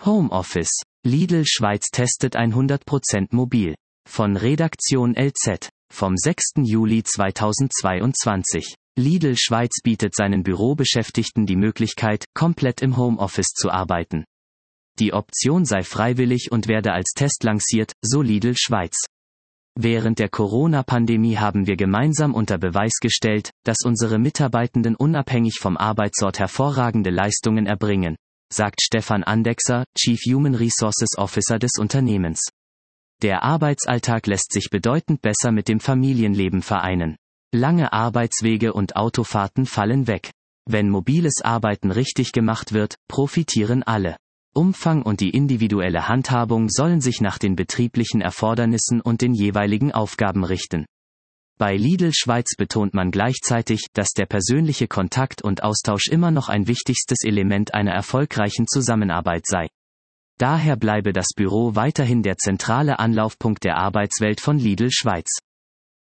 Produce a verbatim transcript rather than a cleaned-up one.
Homeoffice. Lidl Schweiz testet hundert Prozent mobil. Von Redaktion L Z. Vom sechsten Juli zweitausendzweiundzwanzig. Lidl Schweiz bietet seinen Bürobeschäftigten die Möglichkeit, komplett im Homeoffice zu arbeiten. Die Option sei freiwillig und werde als Test lanciert, so Lidl Schweiz. Während der Corona-Pandemie haben wir gemeinsam unter Beweis gestellt, dass unsere Mitarbeitenden unabhängig vom Arbeitsort hervorragende Leistungen erbringen, sagt Stefan Andechser, Chief Human Resources Officer des Unternehmens. Der Arbeitsalltag lässt sich bedeutend besser mit dem Familienleben vereinen. Lange Arbeitswege und Autofahrten fallen weg. Wenn mobiles Arbeiten richtig gemacht wird, profitieren alle. Umfang und die individuelle Handhabung sollen sich nach den betrieblichen Erfordernissen und den jeweiligen Aufgaben richten. Bei Lidl Schweiz betont man gleichzeitig, dass der persönliche Kontakt und Austausch immer noch ein wichtigstes Element einer erfolgreichen Zusammenarbeit sei. Daher bleibe das Büro weiterhin der zentrale Anlaufpunkt der Arbeitswelt von Lidl Schweiz.